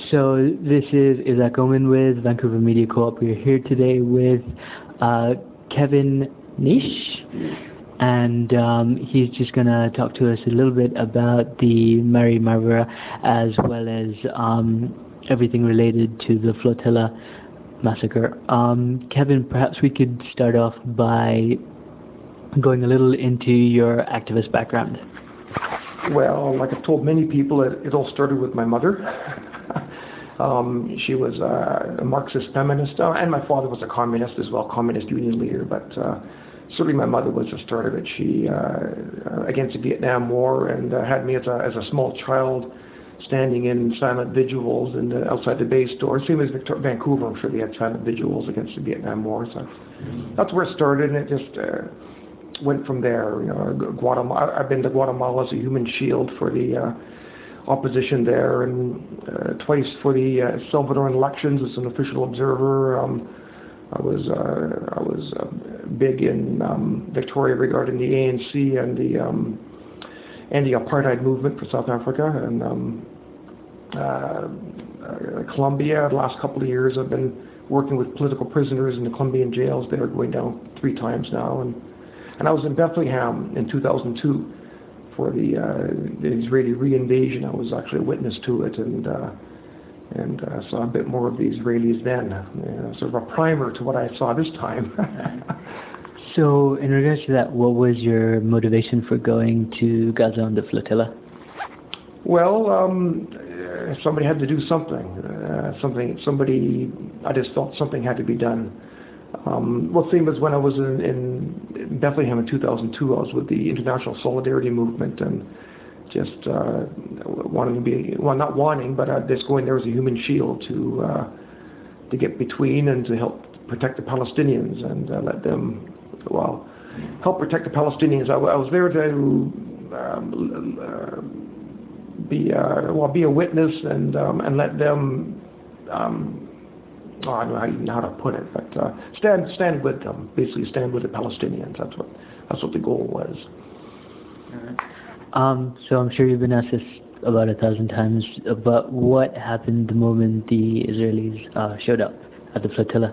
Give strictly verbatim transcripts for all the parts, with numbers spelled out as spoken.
so this is Isaac Oman with Vancouver Media Co-op. We're here today with uh, Kevin Nish, and um, he's just going to talk to us a little bit about the Mary Marvera as well as um, everything related to the Flotilla massacre. Um, Kevin, perhaps we could start off by going a little into your activist background. Well, like I've told many people, it, it all started with my mother. um, she was uh, a Marxist feminist, uh, and my father was a communist as well, communist union leader, but uh, certainly my mother was the start of it. She, uh, against the Vietnam War, and uh, had me as a, as a small child standing in silent vigils in the, outside the Bay store. Same as Victor- Vancouver, I'm sure they had silent vigils against the Vietnam War. So that's where it started, and it just uh, went from there. You know, Guatemala. I've been to Guatemala as a human shield for the uh, opposition there, and uh, twice for the uh, Salvadoran elections as an official observer. Um, I was uh, I was uh, big in um, Victoria regarding the A N C and the um, and the apartheid movement for South Africa, and um, uh, uh, Colombia. The last couple of years, I've been working with political prisoners in the Colombian jails. They are going down three times now, and. And I was in Bethlehem in two thousand two for the, uh, the Israeli re-invasion. I was actually a witness to it, and uh, and uh, saw a bit more of the Israelis then. Uh, sort of a primer to what I saw this time. So, in regards to that, what was your motivation for going to Gaza on the flotilla? Well, um, uh, somebody had to do something. Uh, something. Somebody. I just felt something had to be done. Um, well, same as when I was in, in Bethlehem in two thousand two, I was with the International Solidarity Movement, and just uh, wanting to be, well, not wanting, but uh, just going there as a human shield to uh, to get between and to help protect the Palestinians and uh, let them, well, help protect the Palestinians. I, I was there to um, uh, be, uh, well, be a witness and um, and let them. Um, Oh, I don't know how to put it, but uh, stand stand with them. Basically, stand with the Palestinians. That's what that's what the goal was. Um, so I'm sure you've been asked this about a thousand times, but what happened the moment the Israelis uh, showed up at the flotilla?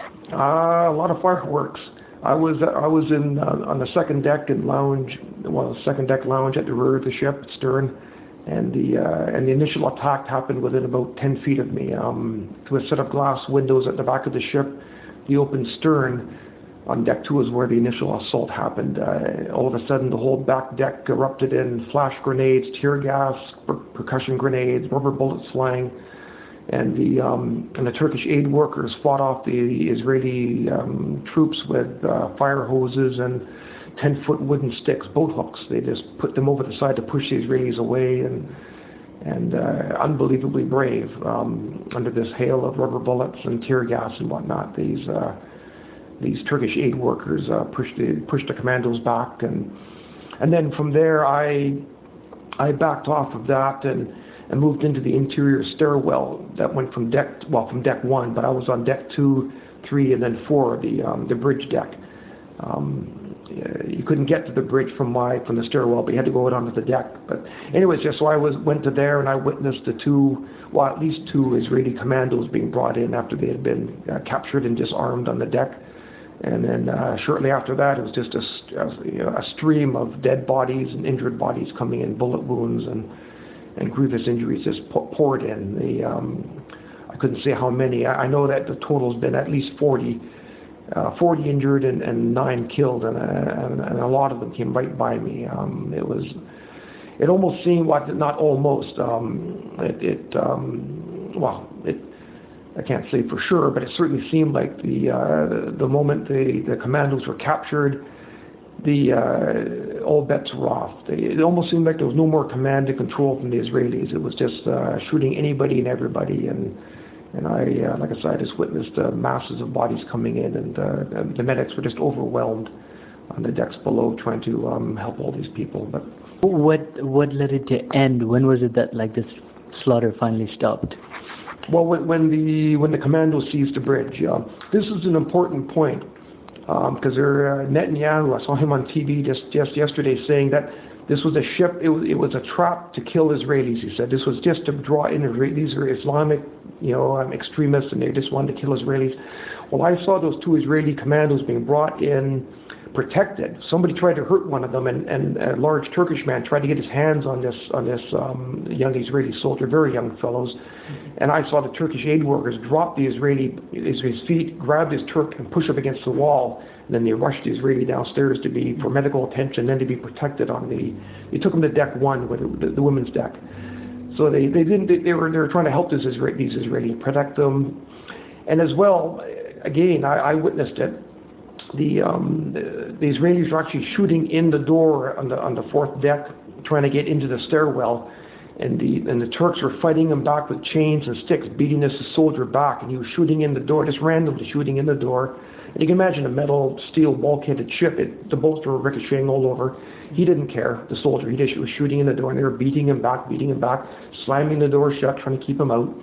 Uh, a lot of fireworks. I was I was in uh, on the second deck and lounge, well, second deck lounge at the rear of the ship, stern. And the uh, and the initial attack happened within about ten feet of me. Um, to a set of glass windows at the back of the ship, the open stern on deck two is where the initial assault happened. Uh, all of a sudden, the whole back deck erupted in flash grenades, tear gas, per- percussion grenades, rubber bullets flying, and the um, and the Turkish aid workers fought off the Israeli um, troops with uh, fire hoses and ten-foot wooden sticks, boat hooks. They just put them over the side to push the Israelis away, and and uh, unbelievably brave um, under this hail of rubber bullets and tear gas and whatnot. These uh, these Turkish aid workers uh, pushed the pushed the commandos back, and and then from there I I backed off of that and and moved into the interior stairwell that went from deck well from deck one, but I was on deck two, three, and then four, the um, the bridge deck. Um, you couldn't get to the bridge from my from the stairwell, but you had to go out onto the deck. But anyways, just so I was went to there and I witnessed the two, well, at least two Israeli commandos being brought in after they had been uh, captured and disarmed on the deck. And then uh, shortly after that, it was just a, a, you know, a stream of dead bodies and injured bodies coming in, bullet wounds and and grievous injuries just poured in. The um, I couldn't say how many. I, I know that the total's been at least forty. Uh, forty injured and, and nine killed, and, uh, and, and a lot of them came right by me. Um, it was, it almost seemed like, not almost, um, it, it um, well, it, I can't say for sure, but it certainly seemed like the uh, the moment the, the commandos were captured, the uh, all bets were off. They, it almost seemed like there was no more command and control from the Israelis. It was just uh, shooting anybody and everybody, and And I, uh, like I said, I just witnessed uh, masses of bodies coming in, and uh, the medics were just overwhelmed on the decks below, trying to um, help all these people. But what what led it to end? When was it that like this slaughter finally stopped? Well, when, when the when the commando seized the bridge, uh, this is an important point because um, uh, Netanyahu, I saw him on T V just just yesterday saying that This was a ship, it was, it was a trap to kill Israelis, he said. This was just to draw in, these are Islamic, you know, um, extremists, and they just wanted to kill Israelis. Well, I saw those two Israeli commandos being brought in, protected. Somebody tried to hurt one of them, and, and a large Turkish man tried to get his hands on this on this um, young Israeli soldier, very young fellows. And I saw the Turkish aid workers drop the Israeli, his, his feet, grab this Turk and push up against the wall. And then they rushed the Israeli downstairs to be for medical attention, then to be protected on the. They took him to deck one, with the, the women's deck. So they, they didn't. They, they were they were trying to help this Israeli, these Israelis, protect them. And as well, again, I, I witnessed it. The, um, the the Israelis were actually shooting in the door on the on the fourth deck, trying to get into the stairwell. And the and the Turks were fighting him back with chains and sticks, beating this soldier back, and he was shooting in the door, just randomly shooting in the door. And you can imagine a metal, steel, bulkheaded ship. It, the bolts were ricocheting all over. He didn't care, the soldier. He just was shooting in the door, and they were beating him back, beating him back, slamming the door shut, trying to keep him out.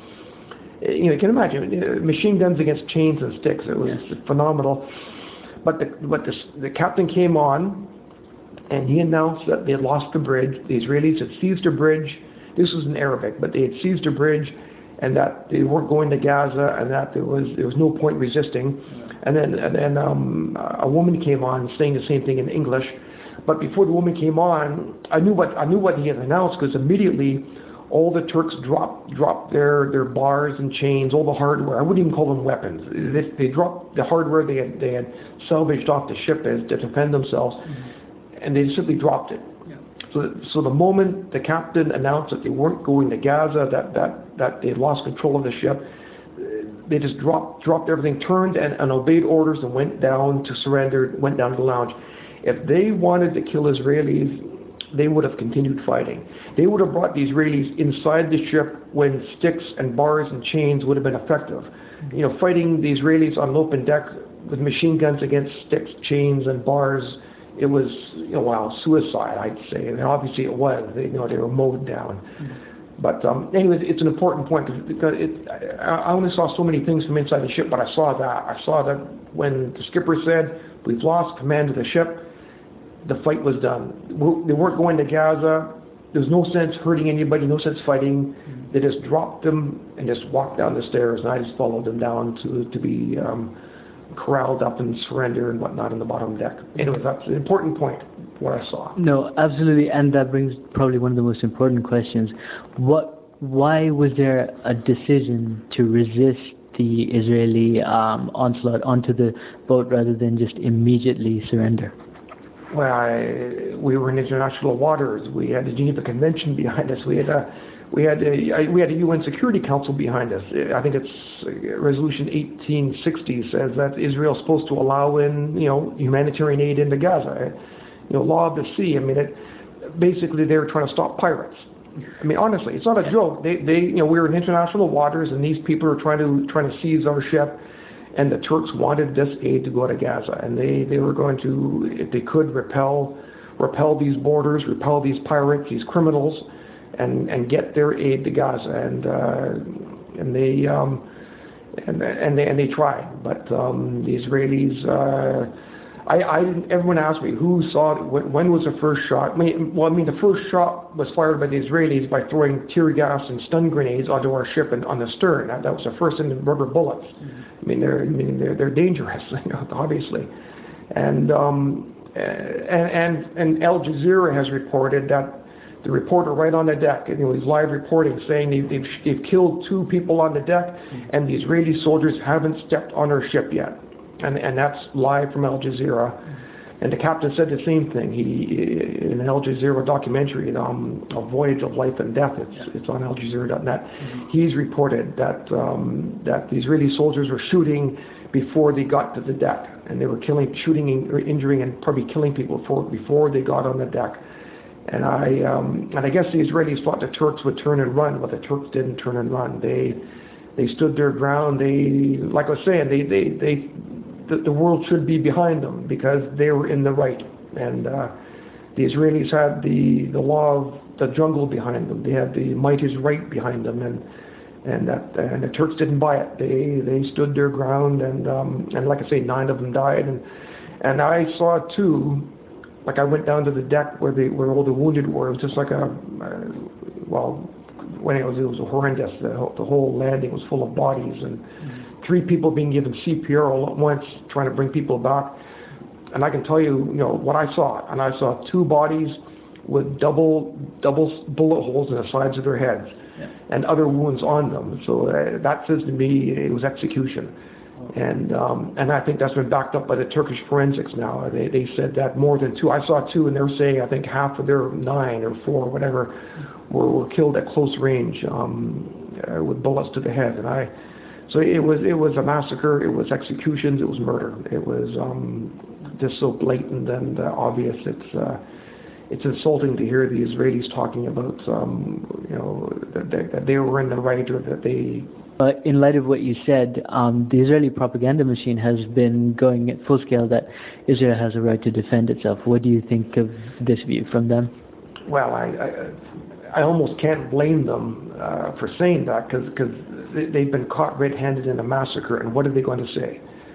You know, you can imagine machine guns against chains and sticks. It was yeah. phenomenal. But the but the, the captain came on, and he announced that they had lost the bridge. The Israelis had seized a bridge. This was in Arabic, but they had seized a bridge, and that they weren't going to Gaza, and that there was there was no point resisting. And then and then um, a woman came on saying the same thing in English. But before the woman came on, I knew what I knew what he had announced, because immediately all the Turks dropped dropped their, their bars and chains, all the hardware. I wouldn't even call them weapons. They, they dropped the hardware they had they had salvaged off the ship as to defend themselves, mm-hmm. and they simply dropped it. Yeah. So, so the moment the captain announced that they weren't going to Gaza, that that that they had lost control of the ship, they just dropped dropped everything, turned and, and obeyed orders, and went down to surrender, went down to the lounge. If they wanted to kill Israelis, they would have continued fighting. They would have brought the Israelis inside the ship when sticks and bars and chains would have been effective. You know, fighting the Israelis on an open deck with machine guns against sticks, chains, and bars, it was, you know, well, suicide, I'd say. And obviously it was. They, you know, they were mowed down. Mm-hmm. But um, anyways, it's an important point, because it, I, I only saw so many things from inside the ship, but I saw that. I saw that when the skipper said, "We've lost command of the ship," the fight was done. They weren't going to Gaza. There was no sense hurting anybody, no sense fighting. Mm-hmm. They just dropped them and just walked down the stairs, and I just followed them down to to be um, corralled up and surrender and whatnot on the bottom deck. Anyway, that's an important point, what I saw. No, absolutely, and that brings probably one of the most important questions. What, why was there a decision to resist the Israeli um, onslaught onto the boat rather than just immediately surrender? Well, I, we were in international waters. We had the Geneva Convention behind us. We had a, we had a, we had a U N Security Council behind us. I think it's Resolution eighteen sixty says that Israel is supposed to allow in, you know, humanitarian aid into Gaza. You know, law of the sea. I mean, it, basically they were trying to stop pirates. I mean, honestly, it's not a joke. They, they, you know, we were in international waters, and these people are trying to trying to seize our ship. And the Turks wanted this aid to go to Gaza, and they, they were going to, if they could, repel repel these borders, repel these pirates, these criminals, and, and get their aid to Gaza. And uh, and they um, and and they and they tried, but um, the Israelis. Uh, I, I everyone asked me who saw it, when, when was the first shot. I mean, well, I mean, the first shot was fired by the Israelis by throwing tear gas and stun grenades onto our ship and on the stern. That, that was the first, and rubber bullets. Mm-hmm. I mean, they're I mean they're they're dangerous, you know, obviously. And um, and and and Al Jazeera has reported that the reporter right on the deck, you know, he's live reporting, saying they've, they've, they've killed two people on the deck, mm-hmm. and the Israeli soldiers haven't stepped on our ship yet. And, and that's live from Al Jazeera. And the captain said the same thing. He, in an Al Jazeera documentary, um, A Voyage of Life and Death, it's, it's on al jazeera dot net, mm-hmm. he's reported that, um, that the Israeli soldiers were shooting before they got to the deck. And they were killing, shooting, or injuring, and probably killing people before, before they got on the deck. And I, um, and I guess the Israelis thought the Turks would turn and run, but the Turks didn't turn and run. They, they stood their ground. They, like I was saying, they, they, they, the, the world should be behind them because they were in the right. And uh, the Israelis had the, the law of the jungle behind them. They had the might is right behind them, and and that and the Turks didn't buy it. They they stood their ground, and um, and like I say, nine of them died. And and I saw too like I went down to the deck where the where all the wounded were. It was just like a uh, well, when it was it was horrendous. The, the whole landing was full of bodies and mm-hmm. three people being given C P R all at once, trying to bring people back. And I can tell you, you know, what I saw, and I saw two bodies with double double bullet holes in the sides of their heads, yeah. and other wounds on them. So uh, that says to me it was execution. And um, and I think that's been backed up by the Turkish forensics now. They they said that more than two. I saw two, and they were saying I think half of their nine or four, or whatever, were, were killed at close range um, uh, with bullets to the head. And I, so it was it was a massacre. It was executions. It was murder. It was um, just so blatant and uh, obvious. It's uh, it's insulting to hear the Israelis talking about um, you know that they, that they were in the right or that they. Uh, in light of what you said, um, the Israeli propaganda machine has been going at full scale that Israel has a right to defend itself. What do you think of this view from them? Well, I I, I almost can't blame them uh, for saying that because because they've been caught red-handed in a massacre, and what are they going to say?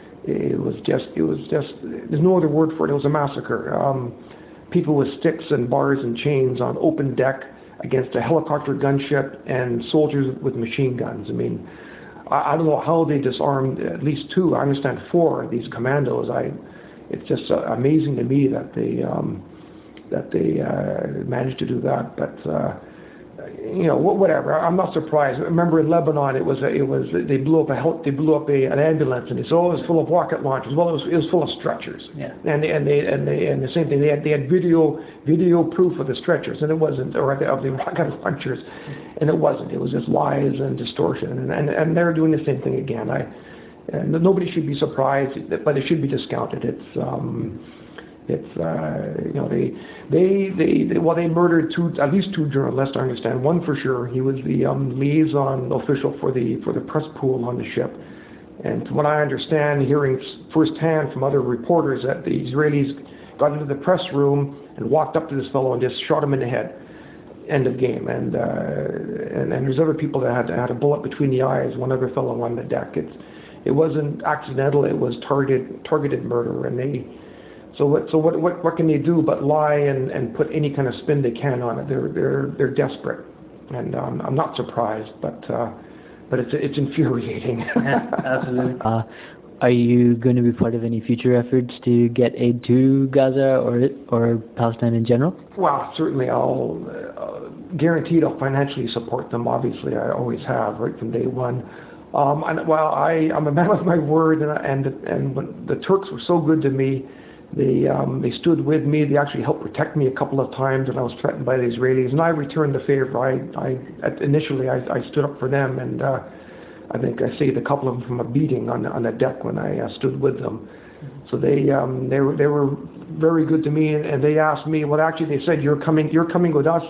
It was just it was just there's no other word for it. It was a massacre. Um, people with sticks and bars and chains on open deck against a helicopter gunship and soldiers with machine guns. I mean, I, I don't know how they disarmed at least two. I understand four of these commandos. I, it's just uh, amazing to me that they um, that they uh, managed to do that. But uh, you know, whatever. I'm not surprised. Remember in Lebanon, it was a, it was they blew up a hel- they blew up a, an ambulance, and they said, oh, it was full of rocket launchers. Well, it was it was full of stretchers. Yeah. And they, and they and they and the same thing. They had they had video video proof of the stretchers, and it wasn't, or of the, of the rocket launchers, and it wasn't. It was just lies and distortion, and and, and they're doing the same thing again. I and nobody should be surprised, but it should be discounted. It's um. It's uh, you know they, they they they well they murdered two at least two journalists. I understand one for sure. He was the um, liaison official for the for the press pool on the ship, and from what I understand, hearing firsthand from other reporters, that the Israelis got into the press room and walked up to this fellow and just shot him in the head. End of game. And uh, and, and there's other people that had had a bullet between the eyes. One other fellow on the deck. It's it wasn't accidental. It was targeted targeted murder, and they. So what? So what? What? What can they do but lie and, and put any kind of spin they can on it? They're they're they're desperate, and um, I'm not surprised, but uh, but it's it's infuriating. Yeah, absolutely. Uh, are you going to be part of any future efforts to get aid to Gaza or or Palestine in general? Well, certainly I'll uh, guaranteed I'll financially support them. Obviously, I always have right from day one. Um, and well, I I'm a man of my word, and and and when the Turks were so good to me. They um, they stood with me. They actually helped protect me a couple of times when I was threatened by the Israelis, and I returned the favor. I, I initially I, I stood up for them, and uh, I think I saved a couple of them from a beating on on the deck when I uh, stood with them. So they um, they were they were very good to me, and, and they asked me. Well, actually, they said you're coming you're coming with us,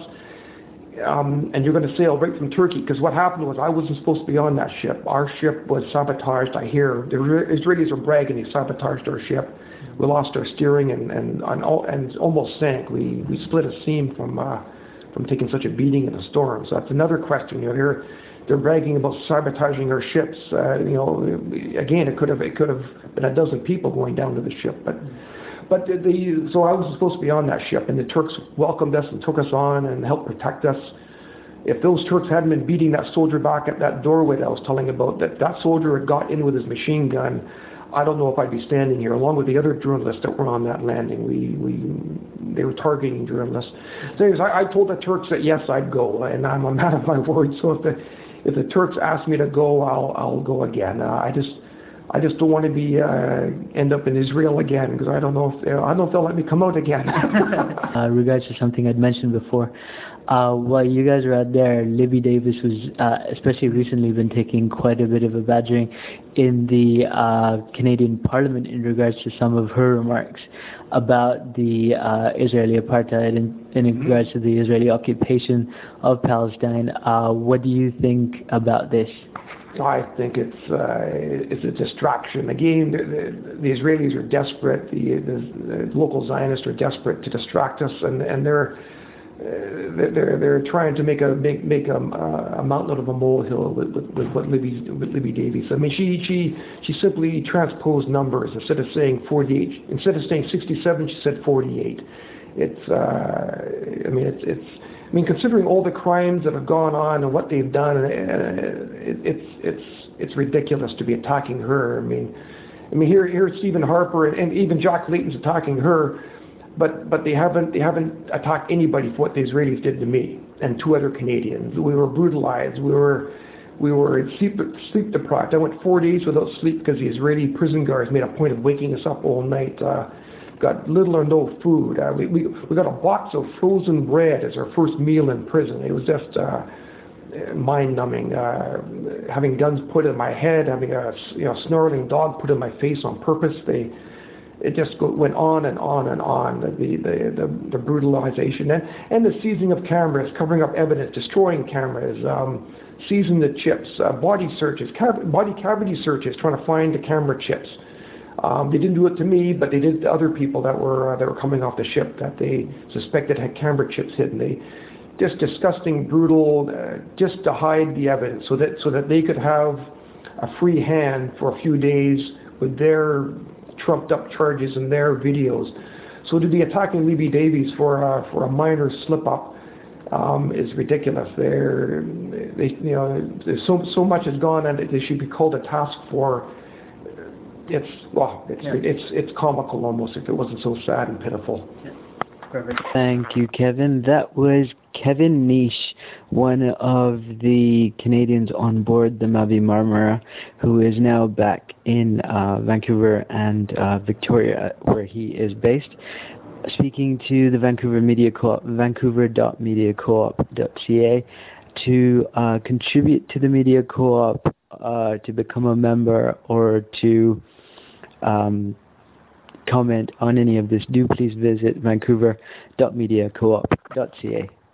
um, and you're going to sail right from Turkey. Because what happened was I wasn't supposed to be on that ship. Our ship was sabotaged. I hear the Israelis are bragging they sabotaged our ship. We lost our steering and and and, and almost sank. We we split a seam from uh, from taking such a beating in a storm. So that's another question. You know, they're they're bragging about sabotaging our ships. Uh, you know, again, it could have it could have been a dozen people going down to the ship, but but the, the so I was supposed to be on that ship, and the Turks welcomed us and took us on and helped protect us. If those Turks hadn't been beating that soldier back at that doorway that I was telling about, that that soldier had got in with his machine gun, I don't know if I'd be standing here, along with the other journalists that were on that landing. We, we, they were targeting journalists. So anyways, I, I told the Turks that yes, I'd go, and I'm a man of my word. So if the, if the Turks ask me to go, I'll, I'll go again. Uh, I just, I just don't want to be uh, end up in Israel again because I don't know if I don't know if they'll let me come out again. uh, regards to something I'd mentioned before. Uh, while you guys were out there, Libby Davis was, uh, especially recently, been taking quite a bit of a badgering in the uh, Canadian Parliament in regards to some of her remarks about the uh, Israeli apartheid and in, in regards to the Israeli occupation of Palestine. Uh, what do you think about this? I think it's uh, it's a distraction. Again, the, the, the Israelis are desperate. The, the, the local Zionists are desperate to distract us, and and they're they're they're trying to make a make make a, a mountain out of a molehill with with, with what Libby with Libby Davies. I mean, she she she simply transposed numbers. Instead of saying forty-eight, instead of saying sixty-seven, she said forty-eight. It's uh, I mean it's it's I mean considering all the crimes that have gone on and what they've done, uh, it, it's it's it's ridiculous to be attacking her. I mean, I mean here here Stephen Harper and, and even Jack Layton's attacking her. But but they haven't they haven't attacked anybody for what the Israelis did to me and two other Canadians. We were brutalized. We were we were sleep sleep deprived. I went four days without sleep because the Israeli prison guards made a point of waking us up all night. Uh, got little or no food. Uh, we, we we got a box of frozen bread as our first meal in prison. It was just uh, mind-numbing. Uh, having guns put in my head, having a you know snarling dog put in my face on purpose. They It just go, went on and on and on, the, the, the, the brutalization and, and the seizing of cameras, covering up evidence, destroying cameras, um, seizing the chips, uh, body searches, cav- body cavity searches, trying to find the camera chips. Um, they didn't do it to me, but they did it to other people that were uh, that were coming off the ship that they suspected had camera chips hidden. They just disgusting, brutal, uh, just to hide the evidence so that so that they could have a free hand for a few days with their trumped up charges in their videos. So to be attacking Libby Davies for uh, for a minor slip up um, is ridiculous. They're, they you know there's so so much has gone and they should be called a task for. It's well it's yeah. it's it's comical almost if it wasn't so sad and pitiful. Yeah. Perfect. Thank you, Kevin. That was Kevin Nish, one of the Canadians on board the Mavi Marmara, who is now back in uh, Vancouver and uh, Victoria, where he is based, speaking to the Vancouver Media Co-op, vancouver dot media co op dot c a, to uh, contribute to the Media Co-op, uh, to become a member, or to um, comment on any of this. Do please visit vancouver dot media co op dot c a.